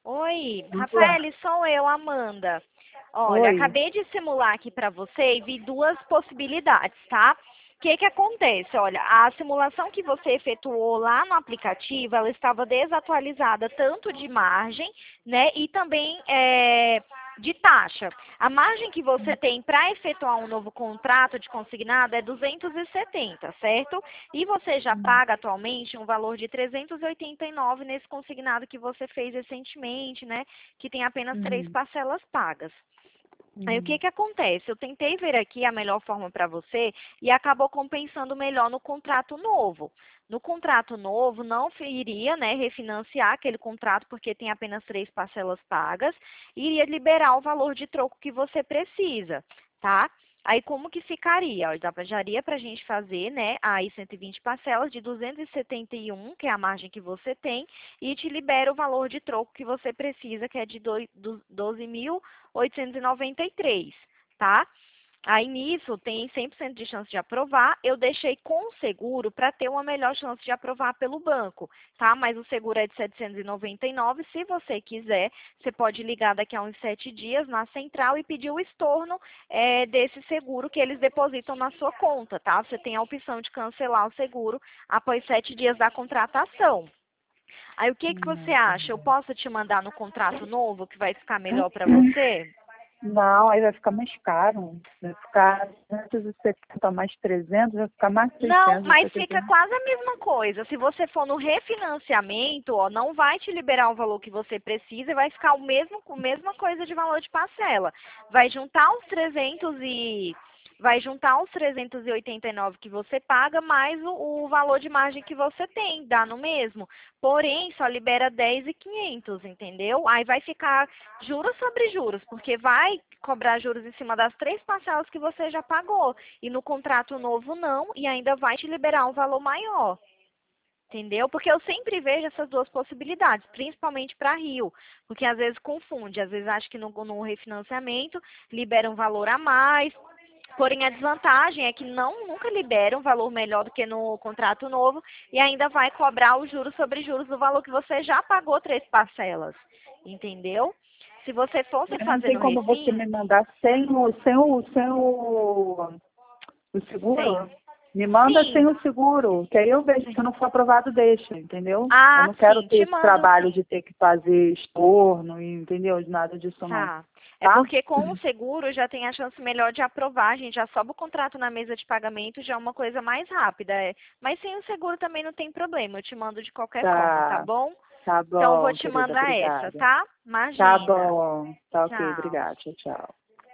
Oi, Boa. Rafael, sou eu, Amanda. Olha, Oi. acabei de simular aqui para você e vi duas possibilidades, tá? O que que acontece? Olha, a simulação que você efetuou lá no aplicativo, ela estava desatualizada tanto de margem, né, e também de taxa. A margem que você tem para efetuar um novo contrato de consignado é 270, certo? E você já paga atualmente um valor de 389 nesse consignado que você fez recentemente, né? Que tem apenas 3 parcelas pagas. Aí o que Uhum. que acontece? Eu tentei ver aqui a melhor forma para você e acabou compensando melhor no contrato novo. No contrato novo, não iria, né, refinanciar aquele contrato porque tem apenas 3 parcelas pagas e iria liberar o valor de troco que você precisa, tá? Aí como que ficaria? Ó, daria para a gente fazer, né, aí 120 parcelas de 271, que é a margem que você tem, e te libera o valor de troco que você precisa, que é de 12.893, tá? Aí nisso tem 100% de chance de aprovar. Eu deixei com o seguro para ter uma melhor chance de aprovar pelo banco, tá? Mas o seguro é de 799. Se você quiser, você pode ligar daqui a uns 7 dias na central e pedir o estorno desse seguro que eles depositam na sua conta, tá? Você tem a opção de cancelar o seguro após 7 dias da contratação. Aí o que que você acha? Eu Entendi. posso te mandar no contrato novo que vai ficar melhor para você? Não, aí vai ficar mais caro. Vai ficar 270 mais 300, vai ficar mais Não, 600. mas fica quase a mesma coisa. Se você for no refinanciamento, ó, não vai te liberar o valor que você precisa e vai ficar o mesmo, com a mesma coisa de valor de parcela. Vai juntar os 389 que você paga mais o valor de margem que você tem, dá no mesmo. Porém, só libera 10.500, entendeu? Aí vai ficar juros sobre juros, porque vai cobrar juros em cima das 3 parcelas que você já pagou. E no contrato novo não, e ainda vai te liberar um valor maior. Entendeu? Porque eu sempre vejo essas duas possibilidades, principalmente para Rio, porque às vezes confunde, às vezes acha que no refinanciamento libera um valor a mais, porém a desvantagem é que nunca libera um valor melhor do que no contrato novo e ainda vai cobrar os juros sobre juros do valor que você já pagou 3 parcelas, entendeu? Se você fosse Não fazer tem no como você refim, me mandar sem o seguro? sim, Me manda sem sim, o seguro, que aí eu vejo se sim. não for aprovado, deixa, entendeu? Eu Ah, não quero sim, ter te esse mando trabalho sim. de ter que fazer estorno, entendeu? Nada disso não, Tá. É tá? porque com o seguro já tem a chance melhor de aprovar, a gente já sobe o contrato na mesa de pagamento, já é uma coisa mais rápida. Mas sem o seguro também não tem problema, eu te mando de qualquer forma, tá Tá, bom? tá Então eu vou bom, te querida, mandar essa, obrigada. tá? Tá Imagina. bom, tá ok, Tchau. obrigada, tchau, tchau.